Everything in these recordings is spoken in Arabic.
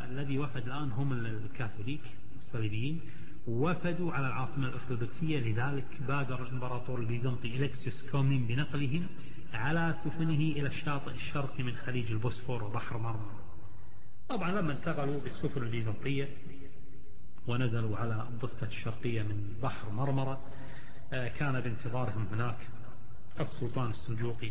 فالذي وفد الآن هم الكاثوليك الصليبيين، وفدوا على العاصمة الأرثوذكسية. لذلك بادر الإمبراطور البيزنطي إلكسيوس كومين بنقلهم على سفنه إلى الشاطئ الشرقي من خليج البوسفور وبحر مرمرة. طبعا لما انتقلوا بالسفن البيزنطية ونزلوا على الضفة الشرقية من بحر مرمرة، كان بانتظارهم هناك السلطان السلجوقي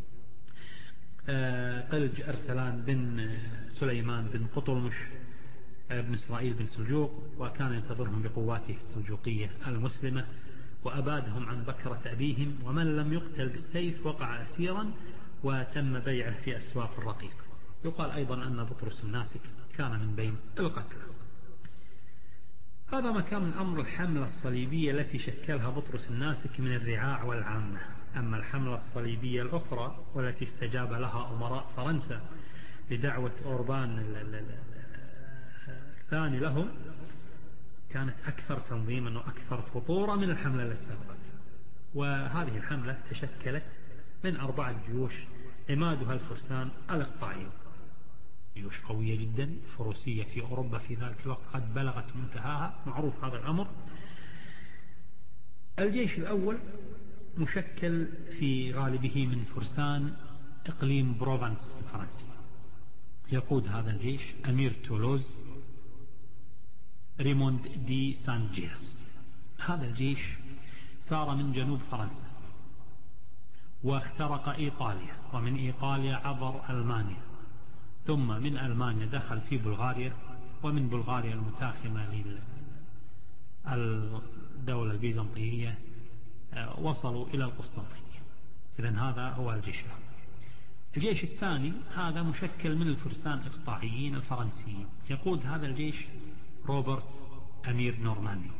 قلج أرسلان بن سليمان بن قطلمش بن إسرائيل بن سلجوق، وكان ينتظرهم بقواته السلجوقية المسلمة، وأبادهم عن بكرة أبيهم، ومن لم يقتل بالسيف وقع أسيرا وتم بيعه في أسواق الرقيق. يقال أيضا أن بطرس الناسك كان من بين القتلى. هذا ما كان من أمر الحملة الصليبية التي شكلها بطرس الناسك من الرعاع والعامة. أما الحملة الصليبية الأخرى والتي استجاب لها أمراء فرنسا لدعوة أوربان الثاني لهم، كانت أكثر تنظيما وأكثر خطورة من الحملة التي سبقت. وهذه الحملة تشكلت من 4 جيوش عمادها الفرسان الإقطاعيون، جيوش قوية جدا فروسية في أوروبا في ذلك الوقت قد بلغت منتهاها، معروف هذا الأمر. الجيش الأول مشكل في غالبه من فرسان إقليم بروفانس الفرنسي، يقود هذا الجيش أمير تولوز ريموند دي سان جيرس. هذا الجيش سار من جنوب فرنسا واخترق إيطاليا، ومن إيطاليا عبر ألمانيا، ثم من ألمانيا دخل في بلغاريا، ومن بلغاريا المتاخمة للدولة البيزنطية وصلوا إلى القسطنطينية. إذن هذا هو الجيش الأول. الجيش الثاني هذا مشكل من الفرسان الإقطاعيين الفرنسيين، يقود هذا الجيش روبرت أمير نورماندي.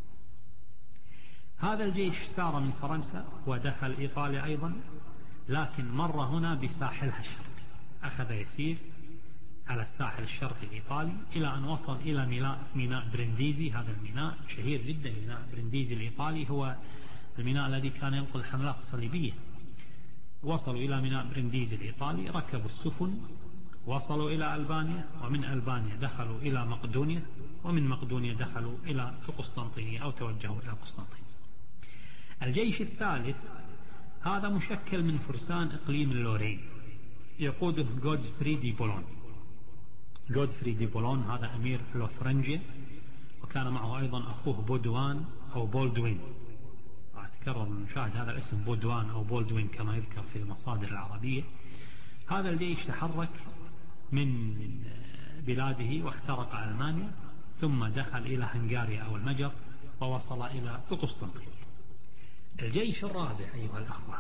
هذا الجيش سار من فرنسا ودخل إيطاليا أيضا، لكن مر هنا بساحلها الشرقي، أخذ يسير على الساحل الشرقي الإيطالي إلى أن وصل إلى ميناء برنديزي. هذا الميناء شهير جدا، ميناء برنديزي الإيطالي هو الميناء الذي كان ينقل الحملات الصليبية. وصلوا إلى ميناء برنديزي الإيطالي، ركبوا السفن، وصلوا إلى ألبانيا، ومن ألبانيا دخلوا إلى مقدونيا، ومن مقدونيا دخلوا إلى القسطنطينية أو توجهوا إلى القسطنطينية. الجيش الثالث هذا مشكل من فرسان إقليم اللورين، يقوده غودفري دي بولون. غودفري دي بولون هذا أمير لوثرنجيا، وكان معه أيضا أخوه بودوان أو بولدوين. أتكرر نشاهد هذا الاسم بودوان أو بولدوين كما يذكر في المصادر العربية. هذا الجيش تحرك من بلاده واخترق ألمانيا، ثم دخل إلى هنغاريا أو المجر، ووصل إلى القسطنطينية. الجيش الرابع أيها الأخوة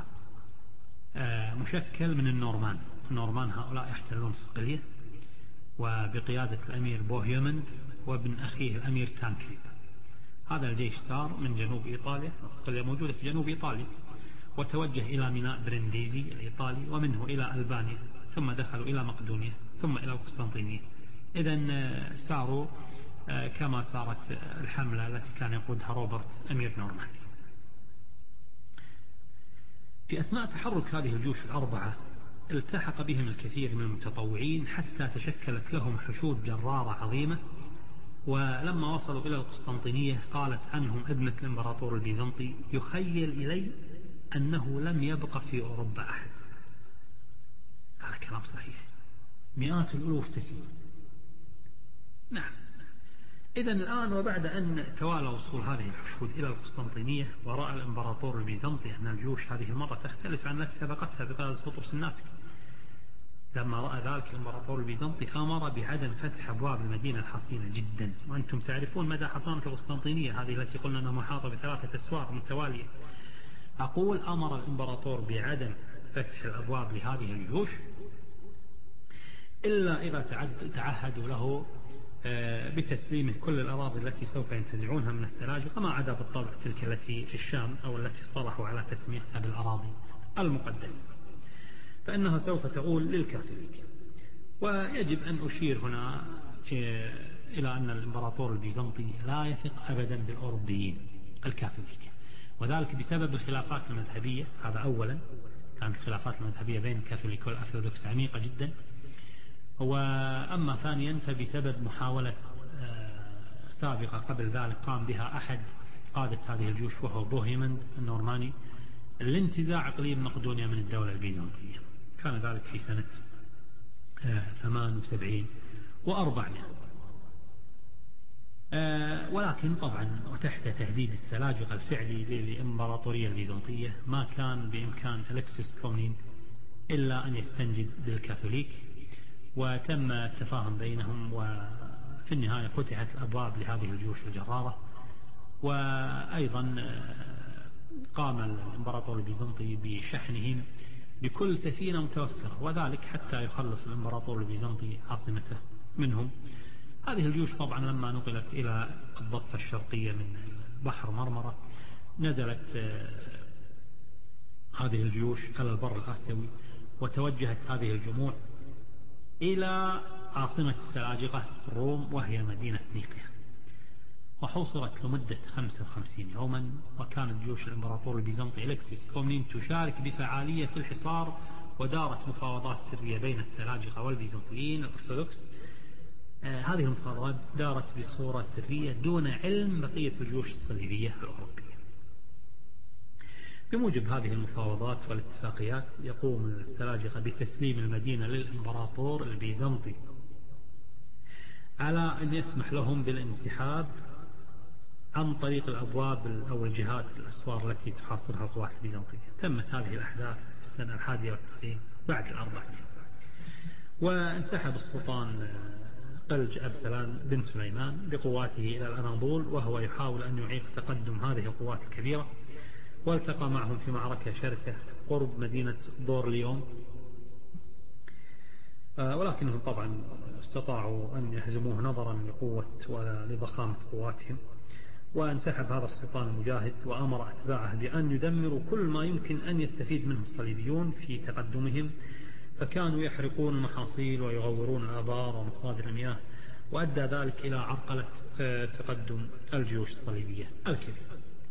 مشكل من النورمان. النورمان هؤلاء يحتلون صقلية، وبقيادة الأمير بوهيمند وابن أخيه الأمير تانكريد. هذا الجيش سار من جنوب إيطاليا، صقلية موجودة في جنوب إيطاليا، وتوجه إلى ميناء برنديزي الإيطالي، ومنه إلى ألبانيا، ثم دخلوا إلى مقدونيا، ثم إلى القسطنطينية. إذن ساروا كما سارت الحملة التي كان يقودها روبرت أمير نورماندي. في أثناء تحرك هذه الجيوش الأربعة التحق بهم الكثير من المتطوعين حتى تشكلت لهم حشود جرارة عظيمة. ولما وصلوا إلى القسطنطينية قالت عنهم ابنة الإمبراطور البيزنطي: يخيل إلي أنه لم يبق في أوروبا أحد. هذا كلام صحيح، مئات الألوف تسير. نعم. إذن الآن وبعد أن توالى وصول هذه الحشود إلى القسطنطينية، ورأى الإمبراطور البيزنطي أن الجيوش هذه المرة تختلف عن التي سبقتها بقيادة بطرس الناسك، لما رأى ذلك الإمبراطور البيزنطي أمر بعدم فتح أبواب المدينة الحصينة جدا. وأنتم تعرفون مدى حصانة القسطنطينية هذه التي قلنا أنها محاطة ب3 أسوار متوالية. أقول أمر الإمبراطور بعدم فتح الأبواب لهذه الجيوش إلا إذا تعهدوا له بتسليمه كل الأراضي التي سوف ينتزعونها من السلاجقة، ما عدا بالطبع تلك التي في الشام أو التي اصطلحوا على تسميتها بالأراضي المقدسة، فإنها سوف تؤول للكاثوليك. ويجب أن أشير هنا إلى أن الإمبراطور البيزنطي لا يثق أبدا بالأوروبيين الكاثوليك، وذلك بسبب الخلافات المذهبية. هذا أولا، كانت الخلافات المذهبية بين الكاثوليك والأرثوذكس عميقة جدا، وأما ثانيا فبسبب محاولة سابقة قبل ذلك قام بها أحد قادة هذه الجيوش وهو بوهيمند النورماني لانتزاع إقليم مقدونيا من الدولة البيزنطية. كان ذلك في سنة 78 و400. ولكن طبعا وتحت تهديد السلاجقة الفعلي للإمبراطورية البيزنطية ما كان بإمكان ألكسيوس كومنين إلا أن يستنجد بالكاثوليك، وتم التفاهم بينهم، وفي النهاية فتحت الأبواب لهذه الجيوش الجرارة. وأيضا قام الإمبراطور البيزنطي بشحنهم بكل سفينة متوفرة، وذلك حتى يخلص الإمبراطور البيزنطي عاصمته منهم. هذه الجيوش طبعا لما نقلت إلى الضفة الشرقية من بحر مرمرة نزلت هذه الجيوش على البر الآسيوي، وتوجهت هذه الجموع إلى عاصمة السلاجقة روم وهي مدينة نيقيا، وحوصرت لمدة 55 يوما. وكانت جيوش الإمبراطور البيزنطي ألكسيوس كومنين تشارك بفعالية في الحصار، ودارت مفاوضات سرية بين السلاجقة والبيزنطيين الأرثوذكس. هذه المفاوضات دارت بصورة سرية دون علم بقية الجيوش الصليبية الأوروبية. بموجب هذه المفاوضات والاتفاقيات يقوم السلاجقة بتسليم المدينة للإمبراطور البيزنطي على أن يسمح لهم بالانسحاب عن طريق الأبواب أو الجهات الأسوار التي تحاصرها القوات البيزنطية. تمت هذه الأحداث في السنة 91 بعد 400. وانسحب السلطان قلج أرسلان بن سليمان بقواته إلى الأناضول، وهو يحاول أن يعيق تقدم هذه القوات الكبيرة، والتقى معهم في معركة شرسة قرب مدينة دورليون، ولكنهم طبعا استطاعوا أن يهزموه نظرا لقوة ولضخامة قواتهم. وانسحب هذا السلطان المجاهد وأمر أتباعه بأن يدمروا كل ما يمكن أن يستفيد منه الصليبيون في تقدمهم، فكانوا يحرقون المحاصيل ويغورون الآبار ومصادر المياه، وأدى ذلك إلى عرقلة تقدم الجيوش الصليبية الكبيرة.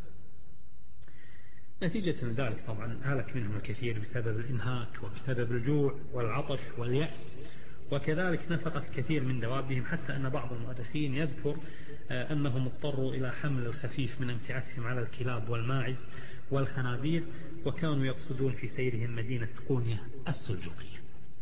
نتيجة من ذلك طبعا هلك منهم الكثير بسبب الإنهاك وبسبب الجوع والعطش واليأس، وكذلك نفقت الكثير من دوابهم، حتى أن بعض المؤرخين يذكر أنهم اضطروا إلى حمل الخفيف من أمتعتهم على الكلاب والماعز والخنازير، وكانوا يقصدون في سيرهم مدينة قونيا السلجوقية.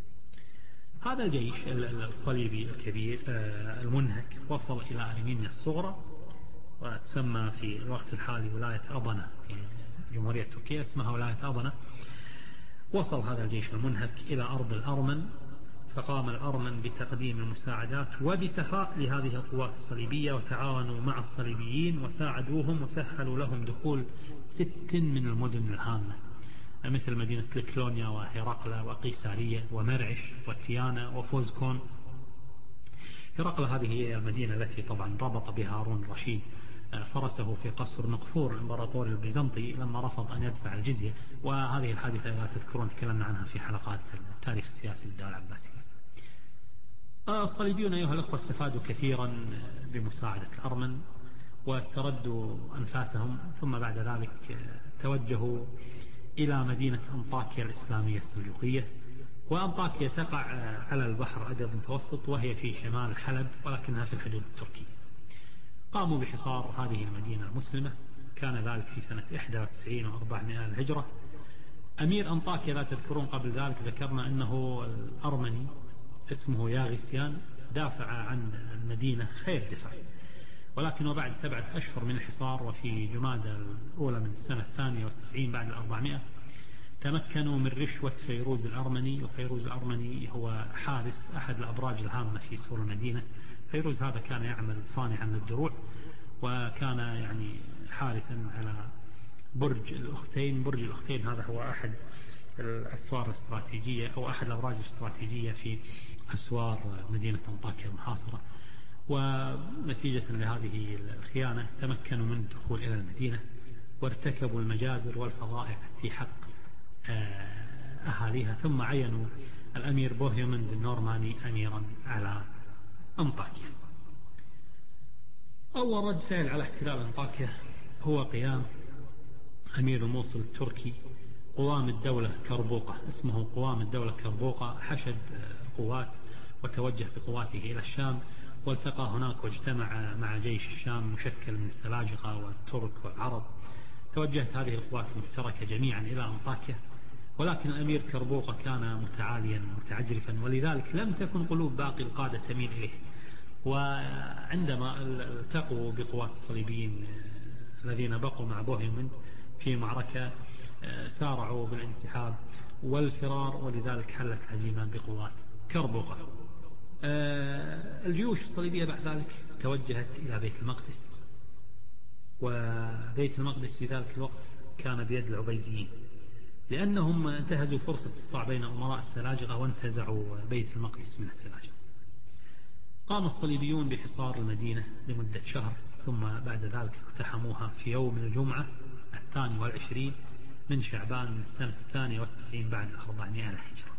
هذا الجيش الصليبي الكبير المنهك وصل إلى أرمينيا الصغرى، وتسمى في الوقت الحالي ولاية أبنة في جمهورية تركيا، اسمها ولاية أبنة. وصل هذا الجيش المنهك إلى أرض الأرمن، فقام الأرمن بتقديم المساعدات وبسخاء لهذه القوات الصليبية، وتعاونوا مع الصليبيين وساعدوهم وسهلوا لهم دخول 6 من المدن الهامة، مثل مدينة لكلونيا وهرقلة وقيسارية ومرعش وتيانا وفوزكون. هرقلة هذه هي المدينة التي طبعا ربط بها هارون الرشيد فرسه في قصر نقفور الإمبراطور البيزنطي لما رفض أن يدفع الجزية، وهذه الحادثة إذا تذكرون تكلمنا عنها في حلقات التاريخ السياسي للدولة العباسية. الصليبيون أيها الأخوة استفادوا كثيرا بمساعدة الأرمن واستردوا أنفاسهم، ثم بعد ذلك توجهوا إلى مدينة أنطاكيا الإسلامية السلجوقية. وأنطاكيا تقع على البحر الأبيض المتوسط، وهي في شمال حلب ولكنها في الحدود التركية. قاموا بحصار هذه المدينة المسلمة، كان ذلك في سنة 91 و400 للهجرة. أمير أنطاكيا لا تذكرون قبل ذلك ذكرنا أنه الأرمني اسمه ياغيسيان دافع عن المدينة خير دفاع، ولكن وبعد 7 أشهر من الحصار وفي جمادى الأولى من السنة 92 بعد 400 تمكنوا من رشوة فيروز الأرمني. وفيروز الأرمني هو حارس أحد الأبراج الهامة في سور المدينة. فيروز هذا كان يعمل صانعا للدروع، وكان يعني حارسا على برج الأختين. برج الأختين هذا هو أحد الأسوار الاستراتيجية أو أحد الأبراج الاستراتيجية في أسوار مدينة أنطاكيا المحاصرة. ونتيجة لهذه الخيانة تمكنوا من الدخول إلى المدينة، وارتكبوا المجازر والفظائع في حق أهاليها، ثم عينوا الأمير بوهيمند النورماني أميرا على أنطاكيا. أول رد فعل على احتلال أنطاكيا هو قيام أمير الموصل التركي قوام الدولة كربوقة، اسمه قوام الدولة كربوقة. حشد قوات وتوجه بقواته إلى الشام، والتقى هناك واجتمع مع جيش الشام مشكل من السلاجقة والترك والعرب. توجهت هذه القوات المشتركة جميعا إلى أنطاكيا، ولكن الأمير كربوقة كان متعاليا متعجرفا، ولذلك لم تكن قلوب باقي القادة تميل إليه. وعندما التقوا بقوات الصليبيين الذين بقوا مع بوهيمند في معركة، سارعوا بالانسحاب والفرار، ولذلك حلت الهزيمة بقوات كربوقة. الجيوش الصليبية بعد ذلك توجهت إلى بيت المقدس، وبيت المقدس في ذلك الوقت كان بيد العبيديين، لأنهم انتهزوا فرصة الصراع بين أمراء السلاجقة وانتزعوا بيت المقدس من السلاجقة. قام الصليبيون بحصار المدينة لمدة شهر، ثم بعد ذلك اقتحموها في يوم الجمعة 22 من شعبان من السنة 92 بعد 400 الهجرة،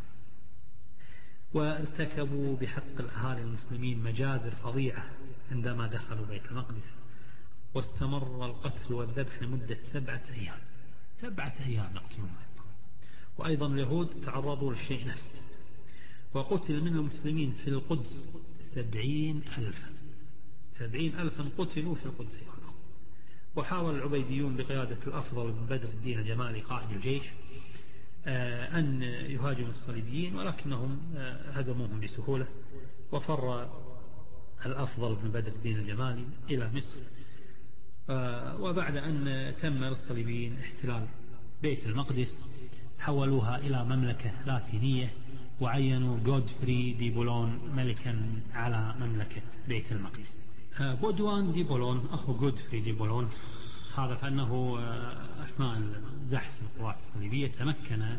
وارتكبوا بحق الأهالي المسلمين مجازر فظيعة عندما دخلوا بيت المقدس، واستمر القتل والذبح لمدة 7 أيام. 7 أيام يقتلون. وأيضا اليهود تعرضوا للشيء نفسه، وقتل من المسلمين في القدس 70,000. 70,000 قتلوا في القدس. وحاول العبيديون بقيادة الأفضل بن بدر الدين الجمالي قائد الجيش أن يهاجموا الصليبيين، ولكنهم هزموهم بسهولة، وفر الأفضل بن بدر الدين الجمالي إلى مصر. وبعد أن تم للصليبيين احتلال بيت المقدس، حولوها إلى مملكة لاتينية، وعينوا غودفري دي بولون ملكا على مملكة بيت المقدس. بودوان دي بولون أخو غودفري دي بولون هذا، فأنه أثناء زحف القوات الصليبية تمكن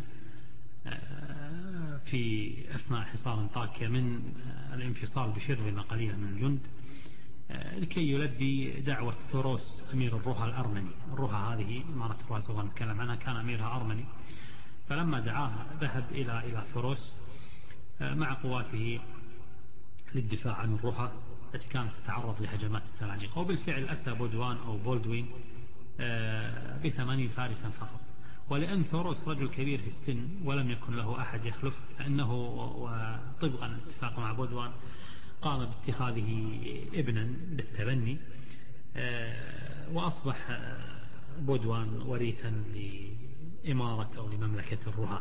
في أثناء حصار أنطاكيا من الانفصال بشرذمة قليلة من الجند، لكي يلبي دعوة ثوروس أمير الروها الأرمني. الروها هذه إمارة الروها سوف نتكلم عنها، كان أميرها أرمني، فلما دعاها ذهب إلى ثوروس مع قواته للدفاع عن الروها التي كانت تتعرض لهجمات السلاجقة. وبالفعل أتى بودوان أو بولدوين ب80 فارسا فقط، ولأن ثوروس رجل كبير في السن ولم يكن له أحد يخلف، فإنه وطبقا الاتفاق مع بودوان قام باتخاذه ابنا بالتبني، وأصبح بودوان وريثا لإمارة أو لمملكة الرها.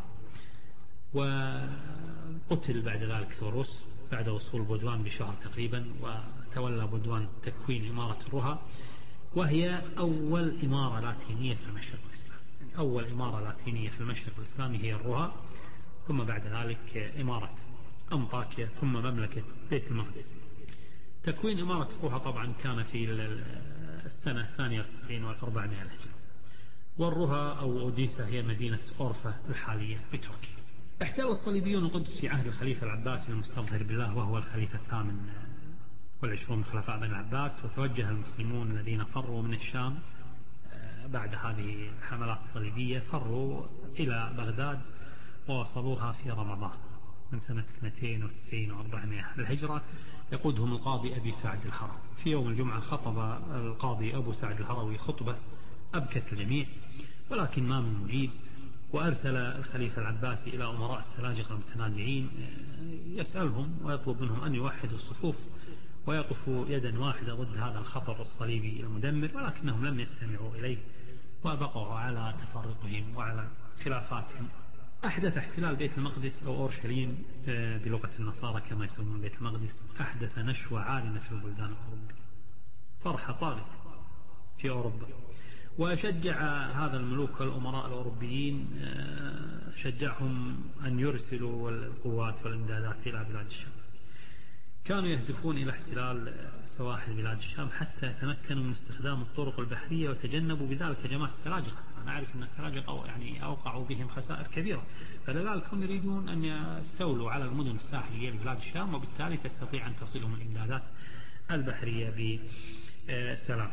وقتل بعد ذلك ثوروس بعد وصول بودوان بشهر تقريبا، وتولى بودوان تكوين إمارة الرها، وهي أول إمارة لاتينية في المشرق الإسلامي. يعني أول إمارة لاتينية في المشرق الإسلامي هي الرها، ثم بعد ذلك إمارة أنطاكيا، ثم مملكة بيت المقدس. تكوين إمارة الرها طبعا كان في السنة 92 و400 الهجرة. والرها أو أوديسا هي مدينة أورفا الحالية بتركيا. احتل الصليبيون القدس في عهد الخليفة العباسي المستظهر بالله، وهو الخليفة 28 من خلفاء بني العباس. وتوجه المسلمون الذين فروا من الشام بعد هذه الحملات الصليبية، فروا إلى بغداد ووصلوها في رمضان من سنة 290 و400 الهجرة. يقودهم القاضي أبي سعد الهروي. في يوم الجمعة خطب القاضي أبو سعد الهروي خطبة أبكت الجميع، ولكن ما من مجيب. وأرسل الخليفة العباسي إلى أمراء السلاجقة المتنازعين يسألهم ويطلب منهم أن يوحدوا الصفوف ويقفوا يدا واحدة ضد هذا الخطر الصليبي المدمر، ولكنهم لم يستمعوا إليه وبقوا على تفرقهم وعلى خلافاتهم. أحدث احتلال بيت المقدس أو أورشليم بلغة النصارى كما يسمون بيت المقدس، أحدث نشوة عالمة في البلدان الأوروبية، فرحة طاغية في أوروبا. وشجع هذا الملوك والأمراء الأوروبيين، شجعهم أن يرسلوا القوات والإمدادات إلى بلاد الشام. كانوا يهدفون إلى احتلال سواحل بلاد الشام حتى يتمكنوا من استخدام الطرق البحرية وتجنبوا بذلك هجمات السلاجقة. أنا أعرف أن السلاجقة يعني أوقعوا بهم خسائر كبيرة، فلذلك هم يريدون أن يستولوا على المدن الساحلية لبلاد الشام، وبالتالي تستطيع أن تصلهم الإمدادات البحرية بسلام.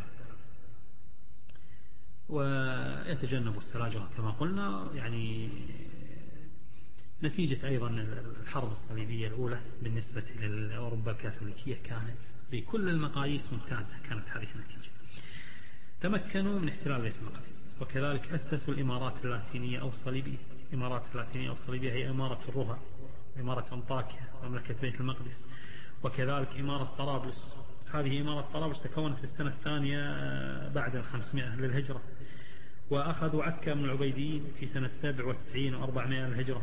ويتجنبوا السلاجقة كما قلنا، يعني نتيجة أيضا الحرب الصليبية الأولى بالنسبة لأوروبا الكاثوليكية كانت بكل المقاييس ممتازة. كانت هذه النتيجة. تمكنوا من احتلال بيت المقدس، وكذلك أسسوا الإمارات اللاتينية أو الصليبية. الإمارات اللاتينية أو الصليبية هي إمارة الرها إمارة أنطاكيا ومملكة بيت المقدس، وكذلك إمارة طرابلس. هذه إمارة طرابلس تكونت في السنة الثانية بعد 500 للهجرة، وأخذوا عكا من العبيديين في سنة 97 و400 للهجرة.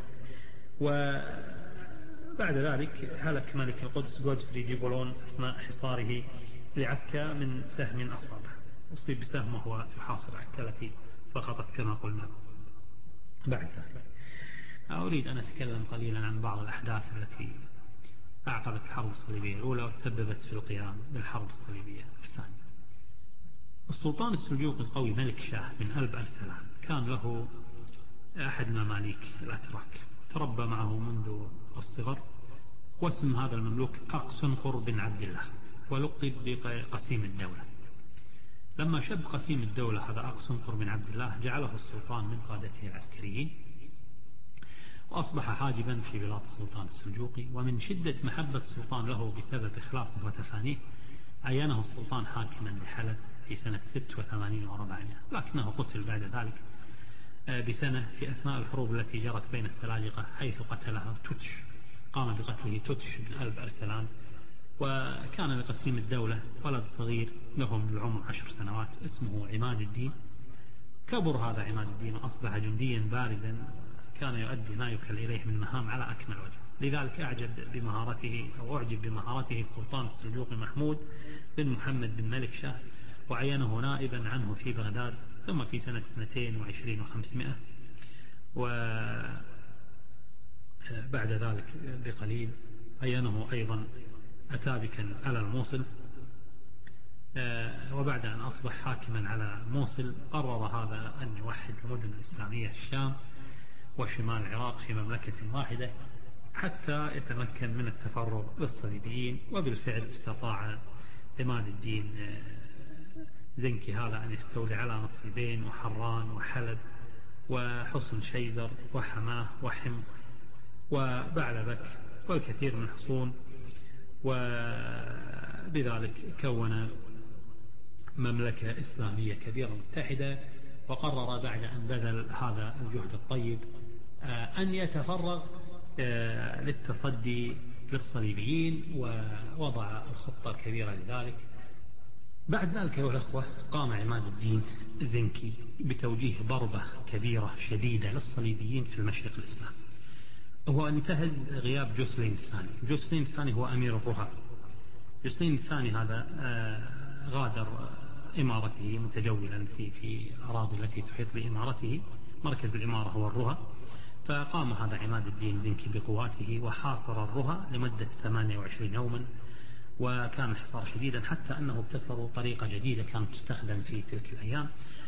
وبعد ذلك هلك ملك القدس جودفري دي بولون أثناء حصاره لعكا من سهم أصابه، أصيب بسهم وهو يحاصر عكا التي سقطت كما قلنا. بعد ذلك أريد أن أتكلم قليلا عن بعض الأحداث التي أعقبت الحرب الصليبية الأولى وتسببت في القيام بالحرب الصليبية الثانية. السلطان السلجوقي القوي ملك شاه بن ألب أرسلان كان له أحد مماليك الأتراك تربى معه منذ الصغر، واسم هذا المملوك أقسنقر بن عبد الله، ولقب بقسيم الدولة. لما شب قسيم الدولة هذا أقسنقر بن عبد الله جعله السلطان من قادته العسكريين، وأصبح حاجبا في بلاد السلطان السلجوقي. ومن شدة محبة السلطان له بسبب إخلاصه وتفانيه عينه السلطان حاكما لحلب في سنة 86 و400، لكنه قتل بعد ذلك بسنة في أثناء الحروب التي جرت بين السلاجقة، حيث قتلها توتش، قام بقتله توتش بن ألب أرسلان. وكان لقسيم الدولة ولد صغير له من العمر 10 سنوات اسمه عماد الدين. كبر هذا عماد الدين وأصبح جنديا بارزا، كان يؤدي ما يكل إليه من مهام على أكمل وجه. لذلك أعجب بمهارته السلطان السلجوقي محمود بن محمد بن ملك شاه، وعينه نائبا عنه في بغداد. ثم في سنة 22 و500 وبعد ذلك بقليل عينه أيضا أتابكا على الموصل. وبعد أن أصبح حاكما على الموصل قرر هذا أن يوحد المدن الإسلامية في الشام وشمال العراق في مملكة واحدة حتى يتمكن من التفرغ للصليبيين. وبالفعل استطاع عماد الدين زنكي هذا أن يستولي على نصيبين وحران وحلب وحصن شيزر وحماه وحمص وبعلبك والكثير من الحصون، وبذلك كون مملكة إسلامية كبيرة متحدة. وقرر بعد أن بذل هذا الجهد الطيب أن يتفرغ للتصدي للصليبيين، ووضع الخطة الكبيرة لذلك. بعد ذلك أيها الأخوة قام عماد الدين زنكي بتوجيه ضربة كبيرة شديدة للصليبيين في المشرق الإسلامي. هو انتهز غياب جوسلين الثاني. جوسلين الثاني هو أمير الرها. جوسلين الثاني هذا غادر إمارته متجولا في الأراضي التي تحيط بإمارته، مركز الإمارة هو الرها. فقام هذا عماد الدين زنكي بقواته وحاصر الرها لمدة 28 يوما، وكان الحصار شديدا حتى أنه ابتكروا طريقة جديدة كانت تستخدم في تلك الأيام.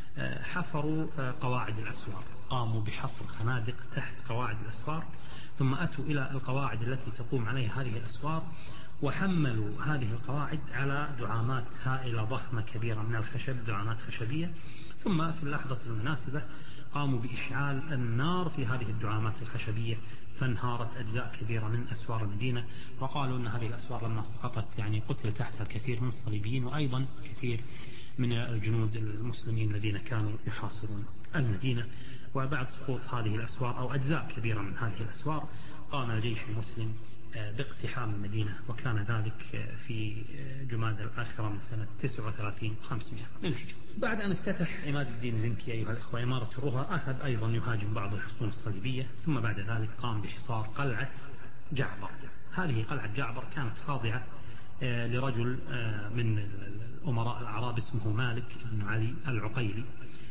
حفروا قواعد الأسوار، قاموا بحفر خنادق تحت قواعد الأسوار، ثم أتوا إلى القواعد التي تقوم عليها هذه الأسوار، وحملوا هذه القواعد على دعامات هائلة ضخمة كبيرة من الخشب، دعامات خشبية. ثم في اللحظة المناسبة قاموا بإشعال النار في هذه الدعامات الخشبية، فانهارت أجزاء كبيرة من أسوار المدينة. وقالوا أن هذه الأسوار لما سقطت قتل تحتها الكثير من الصليبيين وأيضا كثير من الجنود المسلمين الذين كانوا يحاصرون المدينة. وبعد سقوط هذه الأسوار أو أجزاء كبيرة من هذه الأسوار قام الجيش المسلم باقتحام المدينة، وكان ذلك في جمادى الآخرة من سنة 39 500 للهجرة. بعد أن افتتح عماد الدين زنكي أيها الأخوة إمارة الرها، أخذ أيضا يهاجم بعض الحصون الصليبية، ثم بعد ذلك قام بحصار قلعة جعبر. هذه قلعة جعبر كانت خاضعة لرجل من الأمراء الأعراب اسمه مالك بن علي العقيلي.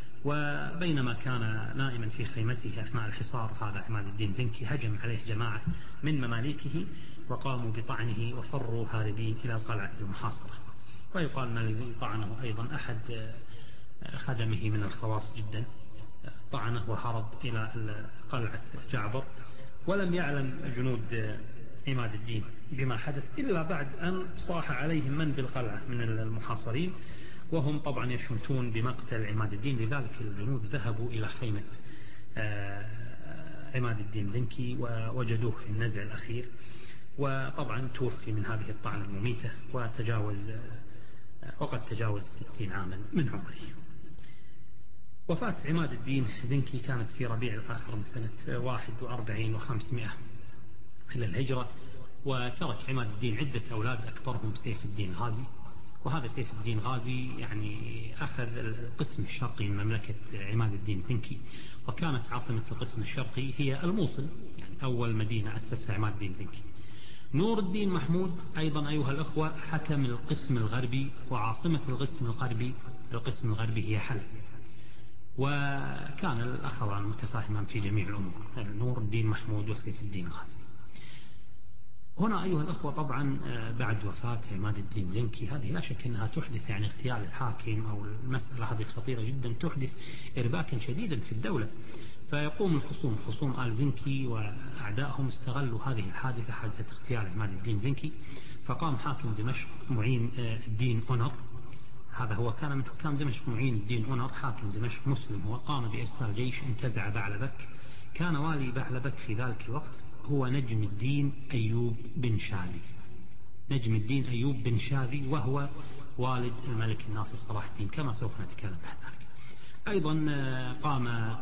وبينما كان نائما في خيمته أثناء الحصار هذا عماد الدين زنكي هجم عليه جماعة من مماليكه وقاموا بطعنه وفروا هاربين إلى القلعة المحاصرة. ويقال أن الذي طعنه أيضا أحد خدمه من الخواص جدا، طعنه وهرب إلى قلعة جعبر. ولم يعلم جنود عماد الدين بما حدث إلا بعد أن صاح عليهم من بالقلعة من المحاصرين، وهم طبعا يشمتون بمقتل عماد الدين. لذلك الجنود ذهبوا إلى خيمة عماد الدين زنكي ووجدوه في النزع الأخير، وطبعا توفي من هذه الطعنة المميتة وقد تجاوز 60 عاما من عمره. وفاة عماد الدين زنكي كانت في ربيع الآخر من سنة 41 و500 إلى الهجرة، وترك عماد الدين عدة أولاد أكبرهم سيف الدين غازي. وهذا سيف الدين غازي يعني أخذ القسم الشرقي من مملكة عماد الدين زنكي، وكانت عاصمة القسم الشرقي هي الموصل، يعني أول مدينة أسسها عماد الدين زنكي. نور الدين محمود أيضا أيها الأخوة حكم القسم الغربي، وعاصمة القسم الغربي هي حلب، وكان الأخوان متفاهمان في جميع الأمور، نور الدين محمود وسيف الدين غازي. هنا أيها الأخوة طبعا بعد وفاة عماد الدين زنكي، هذه لا شك أنها تحدث يعني اغتيال الحاكم، أو المسألة هذه خطيرة جدا، تحدث إرباكا شديدا في الدولة. فيقوم خصوم آل زنكي وأعدائهم استغلوا هذه الحادثة، حادثة اغتيال عماد الدين زنكي، فقام حاكم دمشق معين الدين أونر، هذا هو كان من حكام دمشق، معين الدين أونر حاكم دمشق مسلم، هو قام بإرسال جيش انتزع بعلبك. كان والي بعلبك في ذلك الوقت هو نجم الدين أيوب بن شاذي، نجم الدين أيوب بن شاذي، وهو والد الملك الناصر صلاح الدين كما سوف نتكلم بعد ذلك. أيضا قام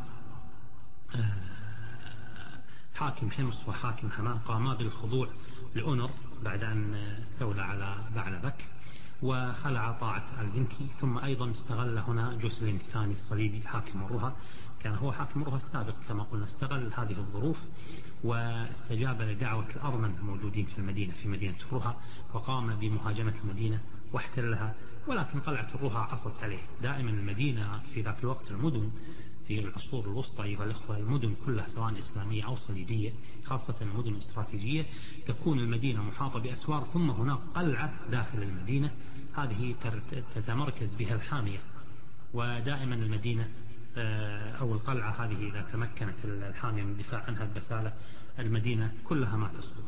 حاكم حمص وحاكم حمام قاما بالخضوع لأونر بعد أن استولى على بعلبك وخلع طاعة آل زنكي. ثم أيضا استغل هنا جسلين الثاني الصليبي حاكم الرها، كان هو حاكم الرها السابق كما قلنا، استغل هذه الظروف واستجاب لدعوة الأرمن الموجودين في المدينة، في مدينة الرها، وقام بمهاجمة المدينة واحتلها. ولكن قلعة الرها عصت عليه. دائما المدينة في ذاك الوقت، المدن في العصور الوسطى أيها الأخوة، المدن كلها سواء إسلامية أو صليبية، خاصة المدن الاستراتيجية، تكون المدينة محاطة بأسوار، ثم هناك قلعة داخل المدينة، هذه تتمركز بها الحامية. ودائما المدينة أو القلعة هذه إذا تمكنت الحامية من الدفاع عنها ببسالة، المدينة كلها ما تسقط.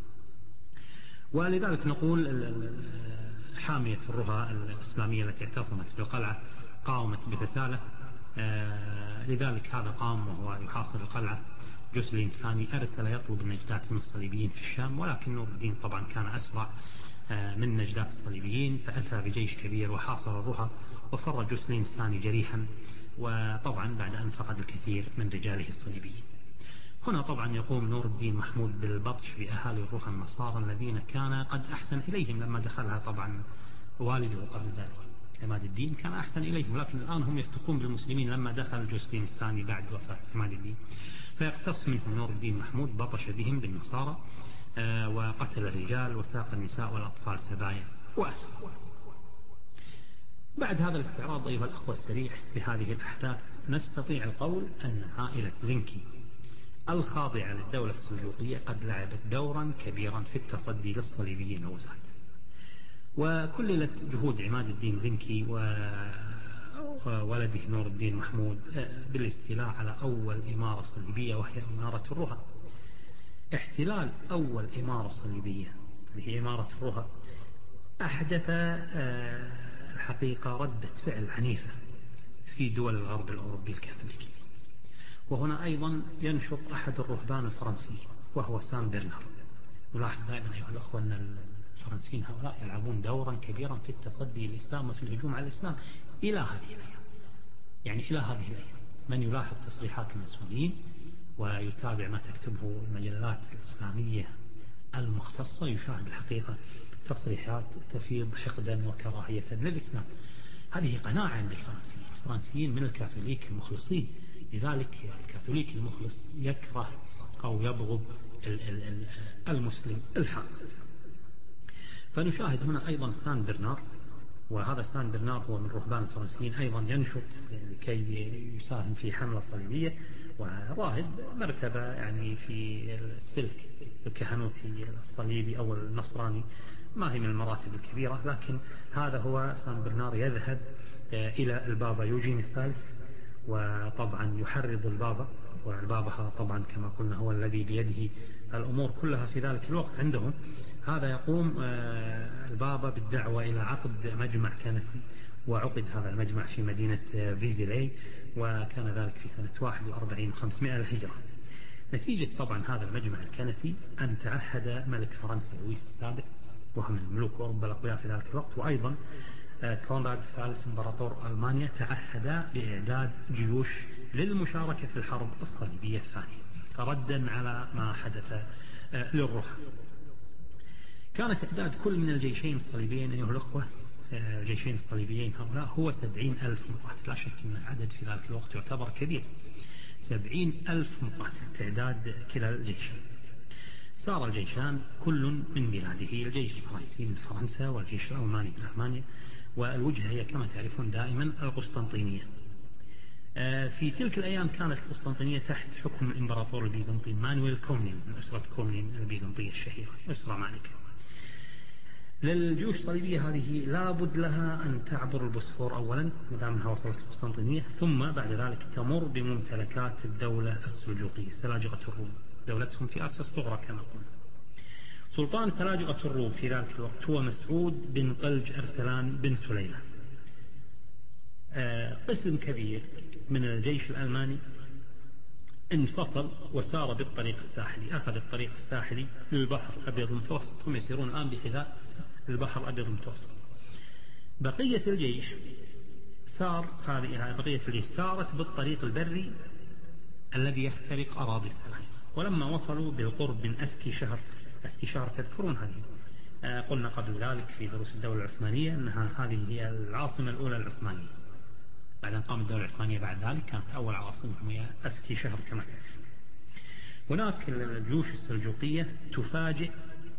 ولذلك نقول حامية الرها الإسلامية التي اعتصمت بالقلعة قاومت ببسالة، لذلك هذا قام وهو يحاصر القلعة. جسلين الثاني أرسل يطلب النجدات من الصليبيين في الشام، ولكن نور الدين طبعا كان أسرع من نجدات الصليبيين، فأتى بجيش كبير وحاصر الرها، وفر جسلين الثاني جريحا، وطبعا بعد أن فقد الكثير من رجاله الصليبيين. هنا طبعا يقوم نور الدين محمود بالبطش بأهالي الرها النصارى الذين كان قد أحسن إليهم لما دخلها طبعا والده قبل ذلك. عماد الدين كان أحسن إليهم، لكن الآن هم يفتكون بالمسلمين لما دخل جوستين الثاني بعد وفاة عماد الدين. فيقتص منهم نور الدين محمود، بطش بهم بالنصارى وقتل الرجال وساق النساء والأطفال سبايا وأسر. بعد هذا الاستعراض أيها الأخوة السريع لهذه الأحداث، نستطيع القول أن عائلة زنكي الخاضعة للدولة السلجوقية قد لعبت دورا كبيرا في التصدي للصليبيين الوزاة. وكللت جهود عماد الدين زنكي وولده نور الدين محمود بالاستيلاء على أول إمارة صليبية وهي إمارة الرها. احتلال أول إمارة صليبية اللي هي إمارة الرها أحدث الحقيقة ردة فعل عنيفة في دول الغرب الأوروبي الكاثوليكي. وهنا أيضا ينشط أحد الرهبان الفرنسيين وهو سان برنار. نلاحظ دائما أيها الأخوة أن الفرنسيين هؤلاء يلعبون دورا كبيرا في التصدي للإسلام وفي الهجوم على الإسلام إلى هذه الأيام. يعني إلى هذه الأيام من يلاحظ تصريحات المسؤولين ويتابع ما تكتبه المجلات الإسلامية المختصة يشاهد الحقيقة تصريحات تفيض حقدا وكراهية للإسلام. هذه قناعة عند الفرنسيين. الفرنسيين من الكاثوليك المخلصين، لذلك الكاثوليك المخلص يكره أو يبغض المسلم الحق. فنشاهد هنا أيضا سان برنار، وهذا سان برنار هو من رهبان الفرنسيين، أيضا ينشط لكي يساهم في حملة صليبية، وراهب مرتبة يعني في السلك الكهنوتي الصليبي أو النصراني، ما هي من المراتب الكبيرة، لكن هذا هو سان برنار يذهب إلى البابا يوجين الثالث، وطبعا يحرض البابا، والبابا طبعا كما قلنا هو الذي بيده الأمور كلها في ذلك الوقت عندهم. هذا يقوم البابا بالدعوة إلى عقد مجمع كنسي، وعقد هذا المجمع في مدينة فيزيلي، وكان ذلك في سنة 41 و500 للهجرة. نتيجة طبعا هذا المجمع الكنسي أن تعهد ملك فرنسا لويس السابع، وهو من ملوك أوروبا الأقوياء في ذلك الوقت، وأيضا كونراد الثالث امبراطور ألمانيا، تعهد بإعداد جيوش للمشاركة في الحرب الصليبية الثانية ردا على ما حدث للرهى. كانت تعداد كل من الجيشين الصليبيين أيها الأخوة، الجيشين الصليبيين هؤلاء هو 70,000 مقاتل. لا شك أن العدد في ذلك الوقت يعتبر كبير، 70,000 مقاتل تعداد كلا الجيشين. سار الجيشان كل من بلاده، الجيش الفرنسي من فرنسا والجيش الألماني من ألمانيا، والوجهة هي كما تعرفون دائما القسطنطينية. في تلك الأيام كانت القسطنطينية تحت حكم الإمبراطور البيزنطي مانويل كومنين من أسرة كومنين البيزنطية الشهيرة، أسرة مالكة. للجيوش الصليبية هذه لابد لها أن تعبر البوسفور أولا مدام أنها وصلت القسطنطينية، ثم بعد ذلك تمر بممتلكات الدولة السلجوقية سلاجقة الروم، دولتهم في آسيا الصغرى كما قلنا. سلطان سلاجقة الروم في ذلك الوقت هو مسعود بن قلج أرسلان بن سليمان. قسم كبير من الجيش الألماني انفصل وسار بالطريق الساحلي، أخذ الطريق الساحلي للبحر الأبيض المتوسط، هم يسيرون الآن بحذاء البحر الأبيض المتوسط. بقية الجيش سارت بالطريق البري الذي يخترق أراضي السلاجقة. ولما وصلوا بالقرب من أسكي شهر تذكرون هذه، قلنا قبل ذلك في دروس الدولة العثمانية أنها هذه هي العاصمة الأولى العثمانية، بعد أن قامت الدولة العثمانية بعد ذلك كانت أول عاصمة هي أسكي شهر كما تعرف. هناك الجيوش السلجوقية تفاجئ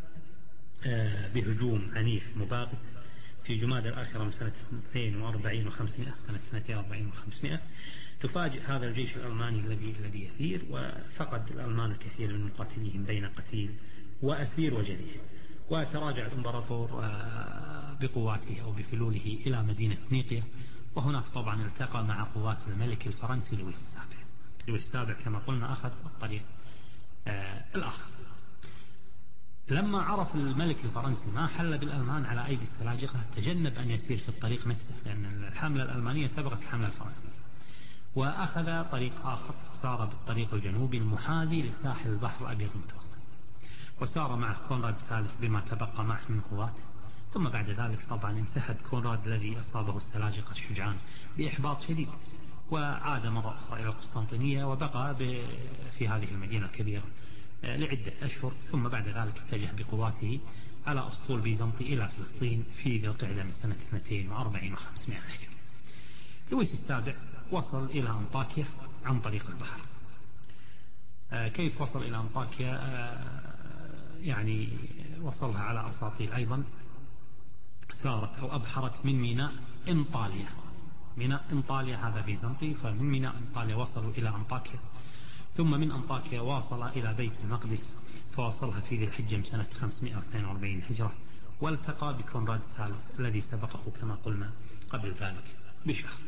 بهجوم عنيف مباغت في جمادى الآخرة من سنة 42 و500، سنة 42 و500 تفاجئ هذا الجيش الألماني الذي يسير، وفقد الألمان الكثير من مقاتليهم بين قتيل وأسير وجريح، وتراجع الإمبراطور بقواته أو بفلوله إلى مدينة نيقيا، وهناك طبعا التقى مع قوات الملك الفرنسي لويس السابع كما قلنا أخذ الطريق الآخر. لما عرف الملك الفرنسي ما حل بالألمان على أيدي السلاجقة تجنب أن يسير في الطريق نفسه، لأن الحملة الألمانية سبقت الحملة الفرنسية، وأخذ طريق آخر، سار بالطريق الجنوبي المحاذي لساحل البحر الأبيض المتوسط، وسار معه كونراد الثالث بما تبقى معه من قوات. ثم بعد ذلك طبعا انسحب كونراد الذي أصابه السلاجقة الشجعان بإحباط شديد، وعاد مرة أخرى إلى القسطنطينية وبقى في هذه المدينة الكبيرة لعدة أشهر، ثم بعد ذلك اتجه بقواته على أسطول بيزنطي إلى فلسطين في ذي القعدة من سنة 42 و500 هجري. لويس السابع وصل إلى أنطاكيا عن طريق البحر. كيف وصل إلى أنطاكيا؟ يعني وصلها على أساطيل أيضا، سارت أو أبحرت من ميناء إنطاليا. ميناء إنطاليا هذا بيزنطي، فمن ميناء إنطاليا وصلوا إلى أنطاكيا، ثم من أنطاكيا واصل إلى بيت المقدس، فوصلها في ذي الحجة من سنة 542 هجرة، والتقى بكونراد الثالث الذي سبقه كما قلنا قبل ذلك بشهر.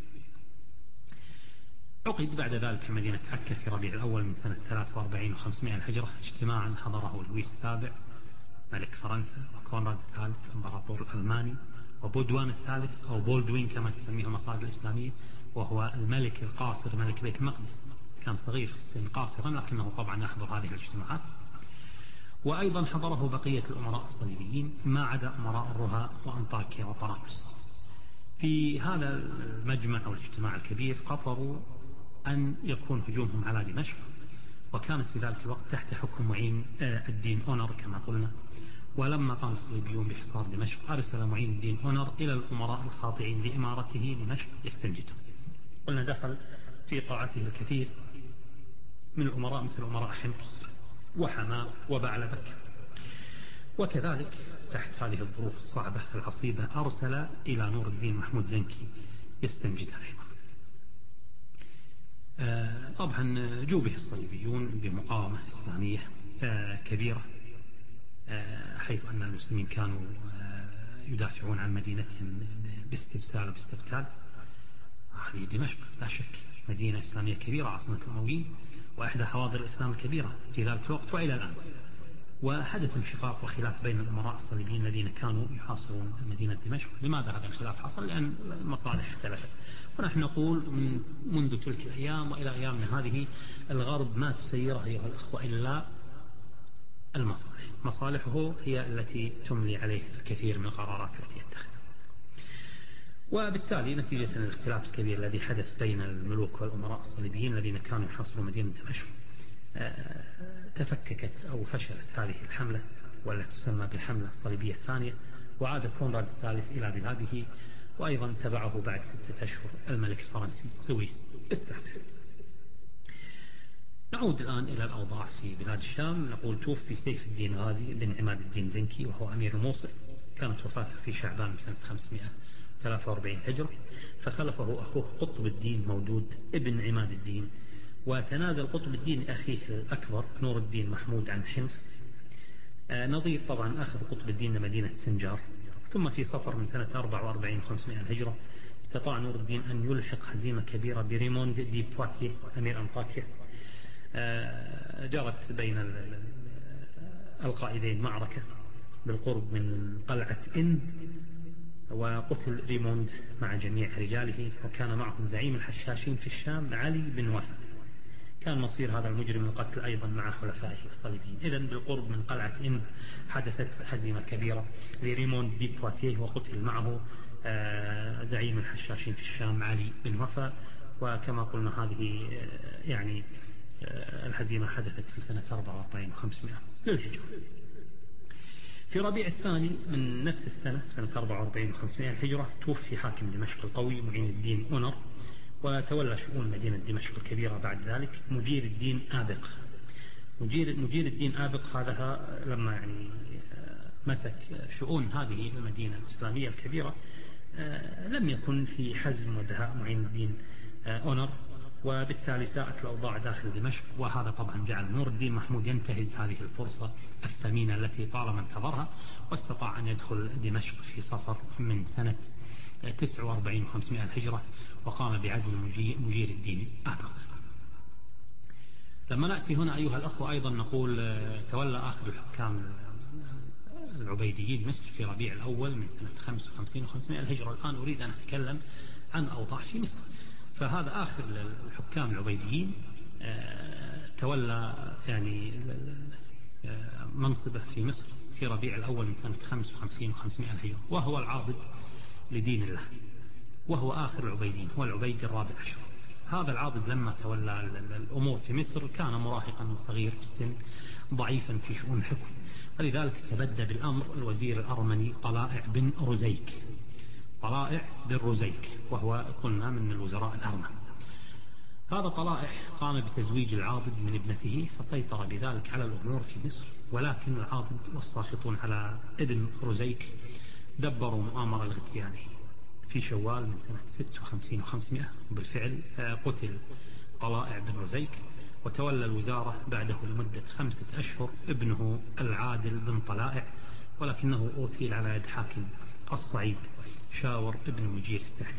عقد بعد ذلك في مدينة عكا في ربيع الأول من سنة 43 و500 الهجرة اجتماعا حضره لويس السابع ملك فرنسا، وكونراد الثالث الإمبراطور الألماني، وبودوان الثالث أو بولدوين كما تسميه المصادر الإسلامية، وهو الملك القاصر ملك بيت المقدس، كان صغير في السن قاصرا لكنه طبعا يحضر هذه الاجتماعات. وأيضا حضره بقية الأمراء الصليبيين ما عدا أمراء الرها وأنطاكيا وطرابلس. في هذا المجمع أو الاجتماع الكبير قرروا أن يكون هجومهم على دمشق، وكانت في ذلك الوقت تحت حكم معين الدين أونر كما قلنا. ولما قام الصليبيون بحصار دمشق أرسل معين الدين أونر إلى الأمراء الخاضعين لإمارته دمشق يستنجدهم. قلنا دخل في طاعته الكثير من الأمراء مثل أمراء حمص وحماة وبعلبك، وكذلك تحت هذه الظروف الصعبة العصيبة أرسل إلى نور الدين محمود زنكي يستنجده أيضا. طبعا جوبه الصليبيون بمقاومة إسلامية كبيرة، حيث أن المسلمين كانوا يدافعون عن مدينتهم باستبسال وباستقتال. هذه دمشق لا شك مدينة إسلامية كبيرة، عاصمة الأمويين وإحدى حواضر الإسلام الكبيرة في ذلك الوقت وإلى الآن. وحدث انشقاق وخلاف بين الأمراء الصليبيين الذين كانوا يحاصرون مدينة دمشق. لماذا هذا الخلاف حصل؟ لأن المصالح اختلفت، ونحن نقول منذ تلك الأيام وإلى أيامنا هذه الغرب ما تسيره أيها الأخوة إلا المصالح، مصالحه هي التي تملي عليه الكثير من القرارات التي يتخذها. وبالتالي نتيجة الاختلاف الكبير الذي حدث بين الملوك والأمراء الصليبيين الذين كانوا يحاصرون مدينة دمشق، تفككت أو فشلت هذه الحملة والتي تسمى بالحملة الصليبية الثانية، وعاد كونراد الثالث إلى بلاده، وأيضا تبعه بعد 6 أشهر الملك الفرنسي لويس السادس. نعود الآن إلى الأوضاع في بلاد الشام. نقول توفي سيف الدين غازي بن عماد الدين زنكي وهو أمير الموصل، كانت وفاته في شعبان سنة 543 هجرة، فخلفه أخوه قطب الدين مودود ابن عماد الدين، وتنازل قطب الدين أخيه الأكبر نور الدين محمود عن حمص، نظير طبعا أخذ قطب الدين مدينة سنجار. ثم في صفر من سنة 44 500 الهجرة استطاع نور الدين أن يلحق هزيمة كبيرة بريموند دي بواتيه أمير أنطاكيا. جرت بين القائدين معركة بالقرب من قلعة إن، وقتل ريموند مع جميع رجاله، وكان معهم زعيم الحشاشين في الشام علي بن وفا. كان مصير هذا المجرم القتل أيضا مع حلفائه الصليبيين. إذن بالقرب من قلعة إن حدثت هزيمة كبيرة لريموند دي بواتيه، وقتل معه زعيم الحشاشين في الشام علي بن وفا. وكما قلنا هذه يعني الهزيمة حدثت في سنة 44 500 للهجرة. في ربيع الثاني من نفس السنة سنة 44 500 الهجرة توفي حاكم دمشق القوي معين الدين أونر، وتولى شؤون مدينة دمشق الكبيرة بعد ذلك مجير الدين آبق. مجير الدين آبق هذا لما يعني مسك شؤون هذه المدينة الإسلامية الكبيرة لم يكن في حزم ودهاء معين الدين أونر، وبالتالي ساءت الأوضاع داخل دمشق، وهذا طبعا جعل نور الدين محمود ينتهز هذه الفرصة الثمينة التي طالما انتظرها، واستطاع أن يدخل دمشق في صفر من سنة 49 500 الهجرة، وقام بعزل مجير الدين آبق. لما نأتي هنا أيها الأخوة أيضا نقول تولى آخر الحكام العبيديين مصر في ربيع الأول من سنة 55 و500 الهجرة. الآن أريد أن أتكلم عن أوضاع في مصر. فهذا آخر الحكام العبيديين تولى يعني منصبه في مصر في ربيع الأول من سنة 55 و500 الهجرة، وهو العاضد لدين الله، وهو آخر العبيدين، هو العبيدي الرابع عشر. هذا العاضد لما تولى الأمور في مصر كان مراهقا صغير في السن، ضعيفا في شؤون الحكم، ولذلك استبد بالأمر الوزير الأرمني طلائع بن رزيك. طلائع بن رزيك وهو قلنا من الوزراء الأرمن. هذا طلائع قام بتزويج العاضد من ابنته، فسيطر بذلك على الأمور في مصر. ولكن العاضد والساخطون على ابن رزيك دبروا مؤامرة لاغتياله في شوال من سنة 56 و500، وبالفعل قتل طلائع بن رزيك، وتولى الوزارة بعده لمدة 5 أشهر ابنه العادل بن طلائع، ولكنه أوتي على يد حاكم الصعيد شاور ابن مجير السحلي.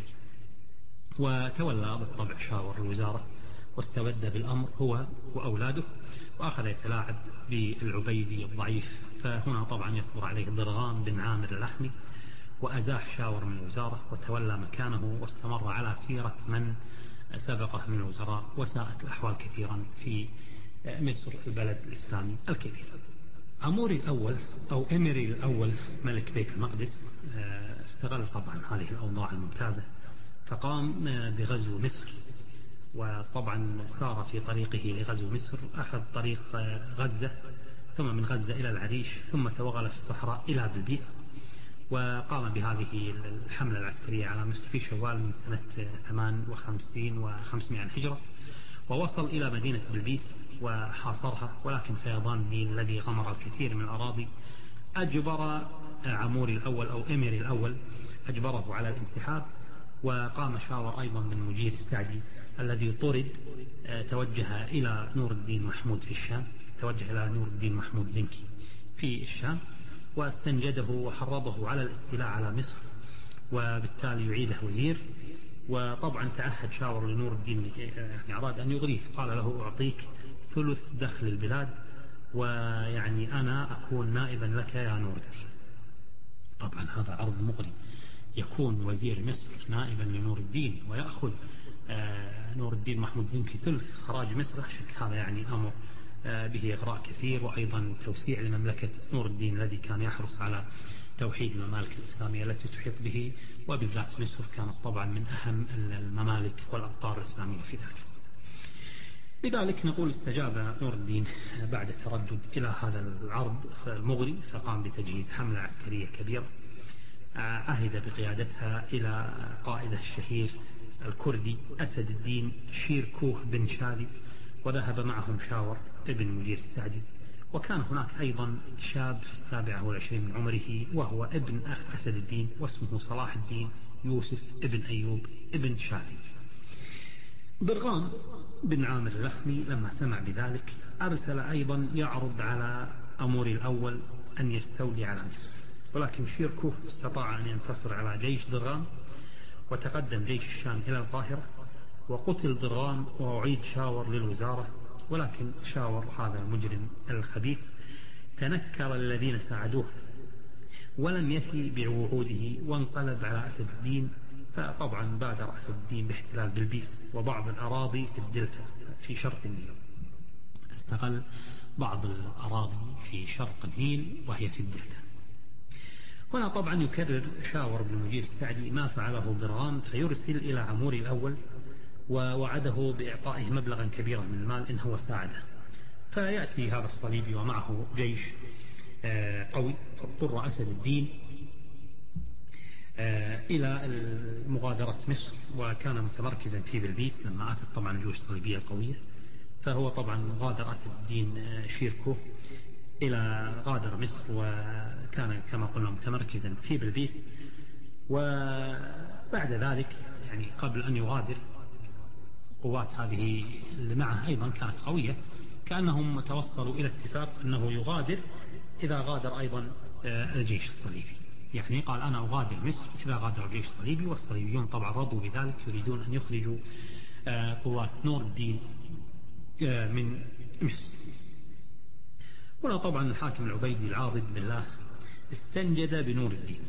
وتولى بالطبع شاور الوزارة واستبد بالأمر هو وأولاده، وأخذ يتلاعب بالعبيدي الضعيف. فهنا طبعا يثور عليه ضرغام بن عامر الأخمي، وأزاح شاور من الوزارة وتولى مكانه، واستمر على سيرة من سبقه من الوزراء، وساءت الأحوال كثيرا في مصر البلد الإسلامي الكبير. أموري الأول أو إمري الأول ملك بيت المقدس استغل طبعا هذه الأوضاع الممتازة، فقام بغزو مصر. وطبعا سار في طريقه لغزو مصر، أخذ طريق غزة، ثم من غزة إلى العريش، ثم توغل في الصحراء إلى بلبيس، وقام بهذه الحملة العسكرية على مصر في شوال من سنة 58 و500 الهجرة، ووصل إلى مدينة بلبيس وحاصرها. ولكن فيضان النيل الذي غمر الكثير من الأراضي أجبر عموري الأول أو إميري الأول أجبره على الانسحاب. وقام شاور أيضا من مجير السعدي الذي طرد، توجه إلى نور الدين محمود في الشام، توجه إلى نور الدين محمود زنكي في الشام، واستنجده وحرضه على الاستيلاء على مصر، وبالتالي يعيده وزير. وطبعا تعهد شاور لنور الدين يعني أراد أن يغريه، قال له أعطيك ثلث دخل البلاد، ويعني أنا أكون نائبا لك يا نور الدين. طبعا هذا عرض مغري، يكون وزير مصر نائبا لنور الدين ويأخذ نور الدين محمود زنكي ثلث خراج مصر. شك هذا يعني أمر به إغراء كثير، وأيضا توسيع لمملكة نور الدين الذي كان يحرص على توحيد الممالك الإسلامية التي تحيط به، وبالذات مصر كانت طبعا من أهم الممالك والأمطار الإسلامية في ذلك. لذلك نقول استجاب نور الدين بعد تردد إلى هذا العرض المغري، فقام بتجهيز حملة عسكرية كبيرة عهد بقيادتها إلى قائده الشهير الكردي أسد الدين شيركوه بن شادي، وذهب معهم شاور ابن مجير السعدي. وكان هناك أيضا شاب في 27 من عمره وهو ابن أخ أسد الدين واسمه صلاح الدين يوسف ابن أيوب ابن شادي. ضرغام بن عامر اللخمي لما سمع بذلك أرسل أيضا يعرض على أمور الأول أن يستولي على مصر، ولكن شيركوه استطاع أن ينتصر على جيش ضرغام، وتقدم جيش الشام إلى القاهرة، وقتل ضرغام وأعيد شاور للوزارة. ولكن شاور هذا المجرم الخبيث تنكر الذين ساعدوه ولم يفي بوعوده وانقلب على أسد الدين. فطبعا بادر أسد الدين باحتلال بلبيس وبعض الأراضي في الدلتا في شرق النيل، استغل بعض الأراضي في شرق النيل وهي في الدلتا. هنا طبعا يكرر شاور بن مجير السعدي ما فعله ضرغام، فيرسل إلى عمور الأول ووعده بإعطائه مبلغا كبيرا من المال إن هو ساعده. فيأتي هذا الصليبي ومعه جيش قوي، فاضطر أسد الدين إلى مغادرة مصر، وكان متمركزا في بلبيس لما أتت طبعا الجيوش الصليبية القوية. فهو طبعا غادر أسد الدين شيركوه إلى غادر مصر، وكان كما قلنا متمركزا في بلبيس. وبعد ذلك يعني قبل أن يغادر قوات هذه اللي معه أيضا كانت قوية، كأنهم توصلوا إلى اتفاق أنه يغادر إذا غادر أيضا الجيش الصليبي. يعني قال أنا أغادر مصر إذا غادر الجيش الصليبي، والصليبيون طبعا رضوا بذلك، يريدون أن يخرجوا قوات نور الدين من مصر. هنا طبعا الحاكم العبيدي العاضد بالله استنجد بنور الدين.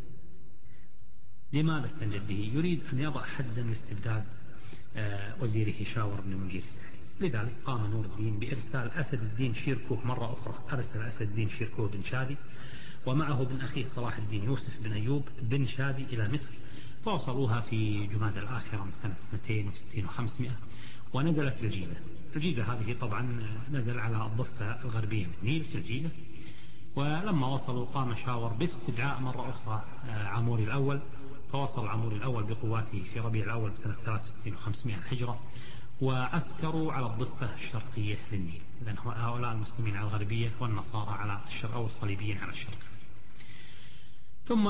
لماذا استنجد به؟ يريد أن يضع حدا لاستبداد وزيره شاور بن مجير السعدي. لذلك قام نور الدين بإرسال أسد الدين شيركوه مرة أخرى، أرسل أسد الدين شيركوه بن شادي ومعه ابن أخيه صلاح الدين يوسف بن أيوب بن شادي إلى مصر، فوصلوها في جماد الآخرة من سنة 260 و500، ونزل في الجيزة. الجيزة هذه طبعا نزل على الضفة الغربية من النيل في الجيزة. ولما وصلوا قام شاور باستدعاء مرة أخرى عمور الأول، فوصل عمور الأول بقواته في ربيع الأول بسنة 63 و500 الهجرة، وعسكروا على الضفة الشرقية للنيل. إذن هؤلاء المسلمين على الغربية والنصارى على الشرق، أو الصليبيين على الشرق. ثم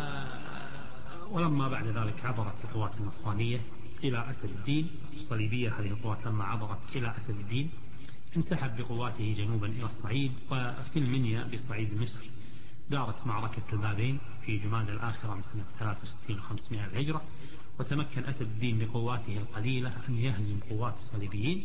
ولما بعد ذلك عبرت القوات النصرانية إلى أسد الدين، الصليبية هذه القوات لما عبرت إلى أسد الدين انسحب بقواته جنوبا إلى الصعيد، وفي المنيا بصعيد مصر دارت معركة البابين في جماد الآخرة من سنة 63 و500 الهجرة، وتمكن أسد الدين بقواته القليلة أن يهزم قوات الصليبيين.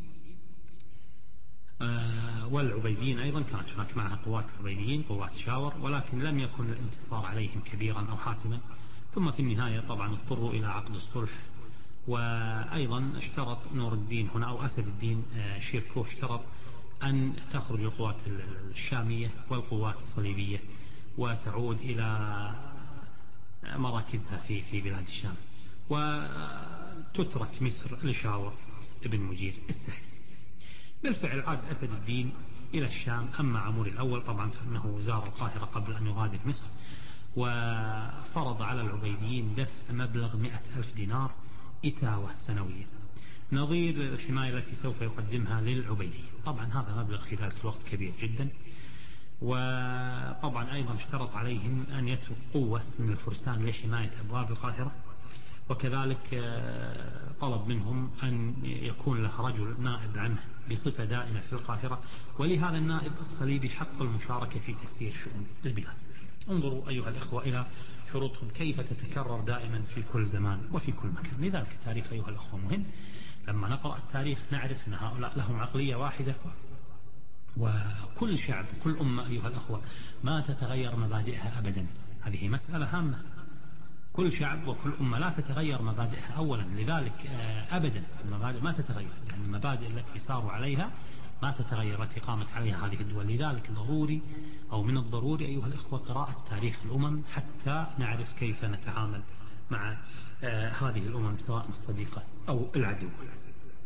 والعبيديين أيضا كانت هناك معها قوات العبيديين قوات شاور، ولكن لم يكن الانتصار عليهم كبيرا أو حاسما. ثم في النهاية طبعا اضطروا إلى عقد الصلح. وأيضا اشترط نور الدين هنا أو أسد الدين شيركوه اشترط أن تخرج القوات الشامية والقوات الصليبية وتعود إلى مراكزها في بلاد الشام، وتترك مصر لشاور ابن مجير السعدي. بالفعل عاد أسد الدين إلى الشام. أما عمور الأول طبعا فإنه زار القاهرة قبل أن يغادر مصر، وفرض على العبيديين دفع مبلغ 100,000 دينار إتاوة سنوية نظير الحماية التي سوف يقدمها للعبيدي. طبعا هذا مبلغ في ذلك الوقت كبير جدا. وطبعا أيضا اشترط عليهم أن يترك قوة من الفرسان لحماية أبواب القاهرة، وكذلك طلب منهم أن يكون له رجل نائب عنه بصفة دائمة في القاهرة، ولهذا النائب الصليبي حق المشاركة في تسيير شؤون البلاد. انظروا أيها الإخوة إلى شروطهم كيف تتكرر دائما في كل زمان وفي كل مكان. لذلك التاريخ أيها الأخوة مهم. لما نقرأ التاريخ نعرف أن هؤلاء لهم عقلية واحدة، وكل شعب كل أمة أيها الأخوة ما تتغير مبادئها أبدا. هذه مسألة هامة. كل شعب وكل أمة لا تتغير مبادئها أولا، لذلك أبدا المبادئ ما تتغير، يعني المبادئ التي ساروا عليها ما تتغير، التي قامت عليها هذه الدول. لذلك ضروري أو من الضروري أيها الإخوة قراءة تاريخ الأمم حتى نعرف كيف نتعامل مع هذه الأمم سواء الصديقة أو العدو.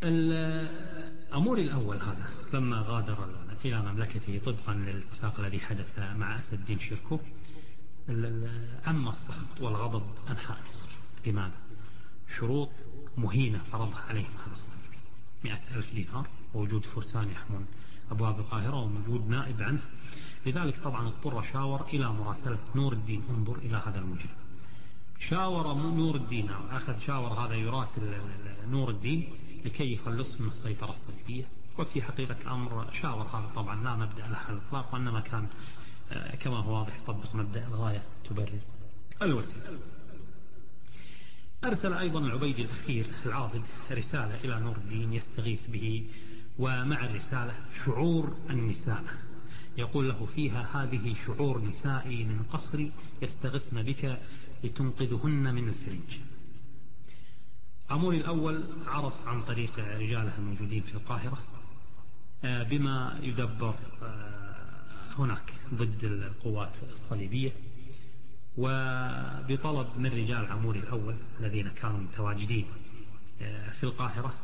أموري الأول هذا لما غادر إلى مملكته طبقا للاتفاق الذي حدث مع أسد الدين شيركو، عم السخط والغضب أنحاء مصر. لماذا؟ شروط مهينة فرضها عليهم هذا الصدر: 100,000 دينار، ووجود فرسان يحمون أبواب القاهرة، ووجود نائب عنه. لذلك طبعا اضطر شاور إلى مراسلة نور الدين: انظر إلى هذا المجرم. شاور نور الدين، أخذ شاور هذا يراسل نور الدين لكي يخلصه من السيطرة الصليبية. وفي حقيقة الأمر شاور هذا طبعا لا مبدأ له على الإطلاق، وإنما كان كما هو واضح يطبق مبدأ الغاية تبرر الوسيلة. أرسل أيضا العبيدي الأخير العاضد رسالة إلى نور الدين يستغيث به، ومع الرسالة شعور النساء يقول له فيها: هذه شعور نسائي من قصري يستغثن بك لتنقذهن من الفرنج. عموري الأول عرف عن طريق رجاله الموجودين في القاهرة بما يدبر هناك ضد القوات الصليبية، وبطلب من رجال عموري الأول الذين كانوا متواجدين في القاهرة.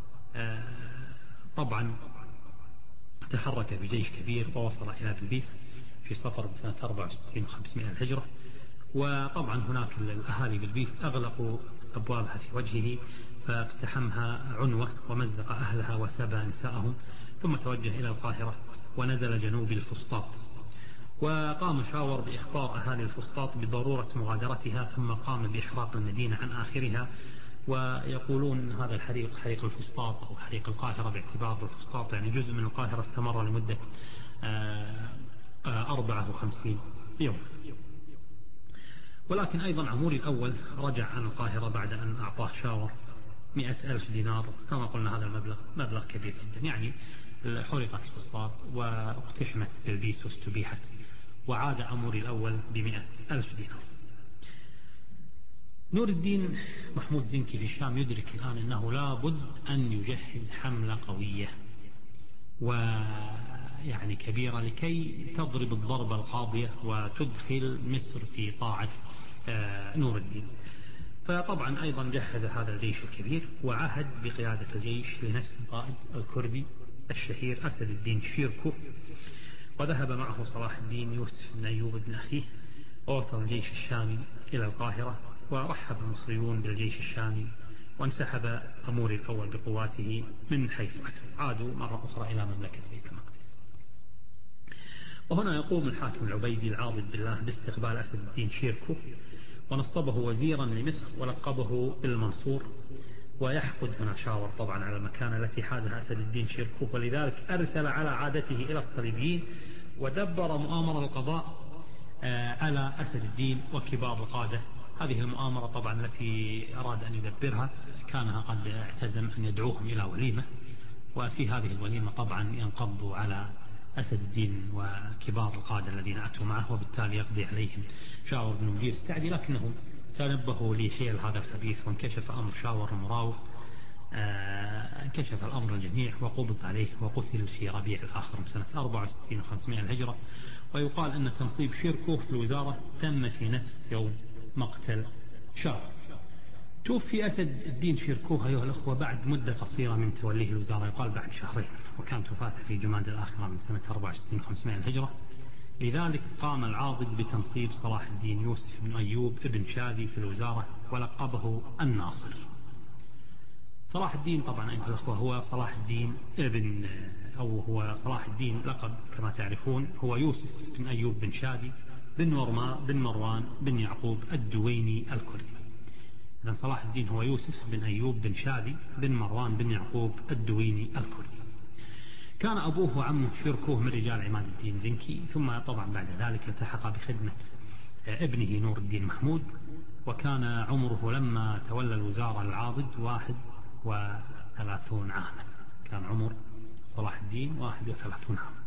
طبعا تحرك بجيش كبير ووصل إلى فلبيس في صفر سنة 64 و500 الهجرة. وطبعا هناك الأهالي بلبيس أغلقوا أبوابها في وجهه، فاقتحمها عنوة ومزق أهلها وسبى نساءهم، ثم توجه إلى القاهرة ونزل جنوب الفسطاط. وقام شاور بإخبار أهالي الفسطاط بضرورة مغادرتها، ثم قام بإحراق المدينة عن آخرها. ويقولون هذا الحريق حريق الفسطاط أو حريق القاهرة، باعتبار الفسطاط يعني جزء من القاهرة استمر لمدة 54 يوم. ولكن أيضا عموري الأول رجع عن القاهرة بعد أن أعطاه شاور 100,000 دينار. كما قلنا هذا المبلغ مبلغ كبير جدا، يعني حرقت الفسطاط واقتحمت بلبيس واستبيحت، وعاد عموري الأول ب100,000 دينار. نور الدين محمود زنكي في الشام يدرك الآن أنه لا بد أن يجهز حملة قوية ويعني كبيرة لكي تضرب الضربة القاضية وتدخل مصر في طاعة نور الدين. فطبعا أيضا جهز هذا الجيش الكبير وعهد بقيادة الجيش لنفس القائد الكردي الشهير أسد الدين شيركو. وذهب معه صلاح الدين يوسف بن أيوب بن أخيه، ووصل الجيش الشامي إلى القاهرة، ورحب المصريون بالجيش الشامي، وانسحب أموري الأول بقواته من حيث أتوا، عادوا مرة أخرى إلى مملكة بيت المقدس. وهنا يقوم الحاكم العبيدي العاضد بالله باستقبال أسد الدين شيركو، ونصبه وزيرا لمصر ولقبه بالمنصور. ويحقد هنا شاور طبعا على المكانة التي حازها أسد الدين شيركو، ولذلك أرسل على عادته إلى الصليبيين ودبر مؤامرة القضاء على أسد الدين وكبار القادة. هذه المؤامرة طبعا التي أراد أن يدبرها كانها قد اعتزم أن يدعوهم إلى وليمة، وفي هذه الوليمة طبعا ينقضوا على أسد الدين وكبار القادة الذين أتوا معه، وبالتالي يقضي عليهم شاور بن مدير السعدي. لكنهم تنبهوا لحيل هذا الخبيث، وانكشف أمر شاور المراوغ، انكشف الأمر الجميع وقبض عليه وقتل في ربيع الآخر من سنة 64 و500 الهجرة. ويقال أن تنصيب شيركو في الوزارة تم في نفس يوم مقتل شاور. توفي أسد الدين شيركو أيها الأخوة بعد مدة قصيرة من توليه الوزارة، يقال بعد شهرين، وكانت وفاته في جماد الآخرة من سنة 64 و500 الهجرة. لذلك قام العاضد بتنصيب صلاح الدين يوسف بن أيوب ابن شادي في الوزارة ولقبه الناصر. صلاح الدين طبعا أيها الأخوة هو صلاح الدين ابن أو هو صلاح الدين لقب كما تعرفون، هو يوسف بن أيوب بن شادي بن مروان بن يعقوب الدويني الكردي. إذن صلاح الدين هو يوسف بن أيوب بن شادي بن مروان بن يعقوب الدويني الكردي. كان أبوه وعمه شيركو من رجال عماد الدين زنكي، ثم طبعا بعد ذلك التحق بخدمة ابنه نور الدين محمود. وكان عمره لما تولى الوزارة العاضد 31 عاما، كان عمر صلاح الدين 31 عاما.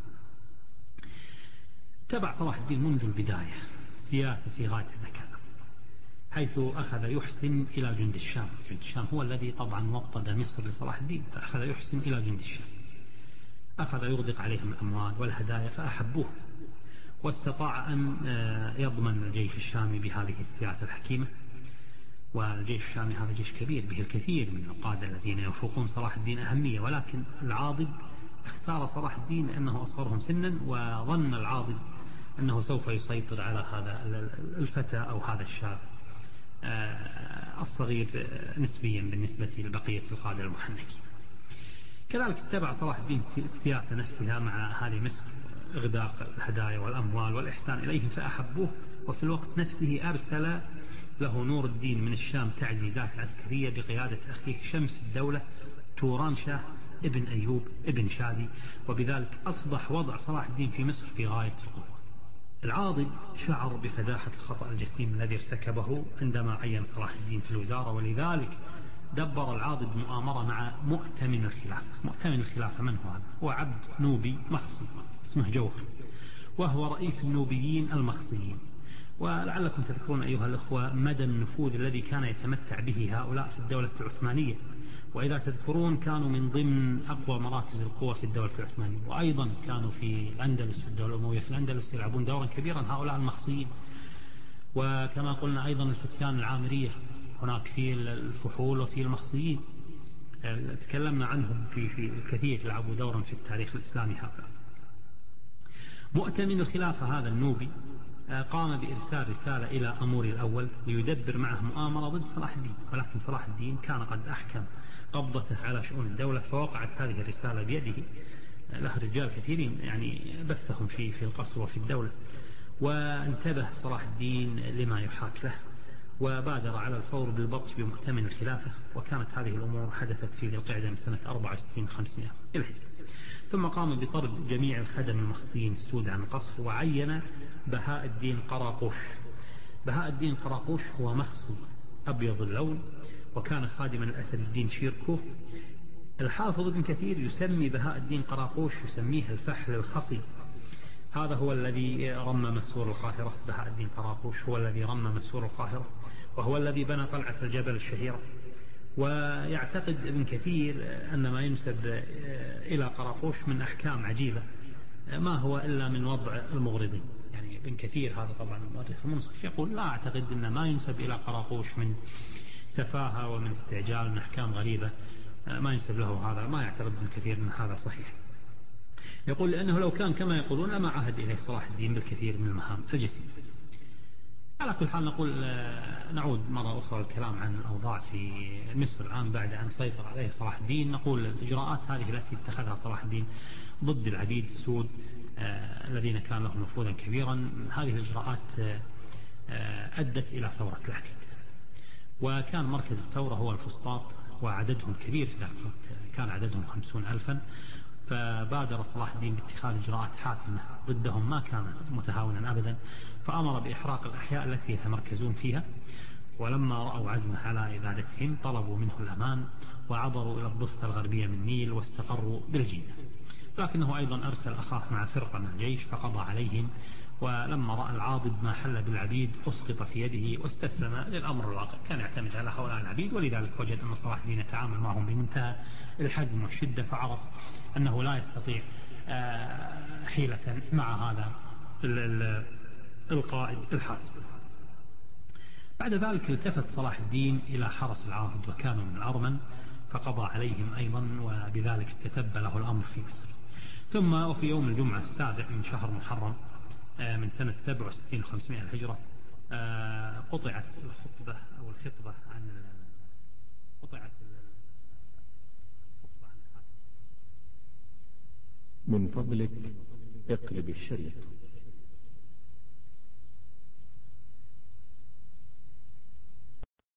تبع صلاح الدين منذ البداية سياسة في غاية الذكاء، حيث أخذ يحسن إلى جند الشام. جند الشام هو الذي طبعا وطد مصر لصلاح الدين، فأخذ يحسن إلى جند الشام، أخذ يغدق عليهم الأموال والهدايا فأحبوه، واستطاع أن يضمن الجيش الشامي بهذه السياسة الحكيمة. والجيش الشامي هذا جيش كبير به الكثير من القادة الذين يفوقون صلاح الدين أهمية، ولكن العاضد اختار صلاح الدين لأنه أصغرهم سنا، وظن العاضد أنه سوف يسيطر على هذا الفتى أو هذا الشاب الصغير نسبيا بالنسبة لبقية القادة المحنكين. كذلك اتبع صلاح الدين السياسة نفسها مع أهالي مصر، إغداق الهدايا والأموال والإحسان إليهم فأحبوه، وفي الوقت نفسه أرسل له نور الدين من الشام تعزيزات عسكرية بقيادة أخيه شمس الدولة توران شاه ابن أيوب ابن شادي، وبذلك أصبح وضع صلاح الدين في مصر في غاية القوة. العاضد شعر بفداحة الخطأ الجسيم الذي ارتكبه عندما عين صلاح الدين في الوزارة، ولذلك دبر العاضد مؤامرة مع مؤتمن الخلافة. مؤتمن الخلافة من هو هذا؟ هو عبد نوبي مخصي اسمه جوهر، وهو رئيس النوبيين المخصيين. ولعلكم تذكرون أيها الأخوة مدى النفوذ الذي كان يتمتع به هؤلاء في الدولة العثمانية، وإذا تذكرون كانوا من ضمن أقوى مراكز القوة في الدولة العثمانية، وأيضا كانوا في الأندلس في الدولة الأموية في الأندلس يلعبون دورا كبيرا هؤلاء المخصيين. وكما قلنا أيضا الفتيان العامرية هناك في الفحول وفي المخصيين، تكلمنا عنهم في الكثير، لعبوا دورا في التاريخ الإسلامي هذا. مؤتمن الخلافة هذا النوبي قام بإرسال رسالة إلى أموري الأول ليدبر معه مؤامرة ضد صلاح الدين، ولكن صلاح الدين كان قد أحكم قبضته على شؤون الدولة، فوقعت هذه الرسالة بيده. له رجال كثيرين يعني بثهم في القصر وفي الدولة، وانتبه صلاح الدين لما يحاك له، وبادر على الفور بالبطش بمؤتمن الخلافة. وكانت هذه الأمور حدثت في ذي القعدة من سنة 64-500 الهجرة. ثم قام بطرد جميع الخدم المخصيين السود عن القصر، وعين بهاء الدين قراقوش. بهاء الدين قراقوش هو مخصي أبيض اللون، وكان خادما الأسد الدين شيركو. الحافظ ابن كثير يسمي بهاء الدين قراقوش يسميه الفحل الخصي. هذا هو الذي رمم سور القاهرة. بهاء الدين قراقوش هو الذي رمم سور القاهرة، وهو الذي بنى قلعة الجبل الشهيرة. ويعتقد ابن كثير أن ما ينسب إلى قراقوش من أحكام عجيبة ما هو إلا من وضع المغرضين. يعني ابن كثير هذا طبعا المؤرخ المنصف يقول لا أعتقد أن ما ينسب إلى قراقوش من سفاهة ومن استعجال من أحكام غريبة ما ينسب له هذا. ما يعتقد ابن كثير أن هذا صحيح. يقول لأنه لو كان كما يقولون لما عهد إليه صلاح الدين بالكثير من المهام الجسيمة. على كل حال نقول نعود مرة أخرى الكلام عن الأوضاع في مصر الآن بعد أن سيطر عليه صلاح الدين. نقول الإجراءات هذه التي اتخذها صلاح الدين ضد العبيد السود الذين كان لهم نفوذا كبيرا، هذه الإجراءات أدت إلى ثورة العبيد، وكان مركز الثورة هو الفسطاط، وعددهم كبير في ذلك الوقت كان عددهم 50,000. فبادر صلاح الدين باتخاذ إجراءات حاسمة ضدهم، ما كان متهاونا أبدا، فأمر بإحراق الأحياء التي يتمركزون فيها. ولما رأوا عزمه على إبادتهم طلبوا منه الأمان وعبروا إلى الضفة الغربية من النيل واستقروا بالجيزة. لكنه أيضا أرسل أخاه مع فرقة من الجيش فقضى عليهم، ولما رأى العاضد ما حل بالعبيد أسقط في يده واستسلم للأمر الواقع. كان يعتمد على هؤلاء العبيد، ولذلك وجد أن صلاح الدين يتعامل معهم بمنتهى الحزم والشدة، فعرف أنه لا يستطيع حيلة مع هذا القائد الحاسم. بعد ذلك التفت صلاح الدين إلى حرس العاضد وكانوا من الأرمن، فقضى عليهم أيضا، وبذلك استتب له الأمر في مصر. ثم وفي يوم الجمعة 7 من شهر محرم من سنة 67-500 الهجرة قطعت الخطبة أو الخطبة عن قطعت الخطبة عن الحاكم. من فضلك اقلب الشريط.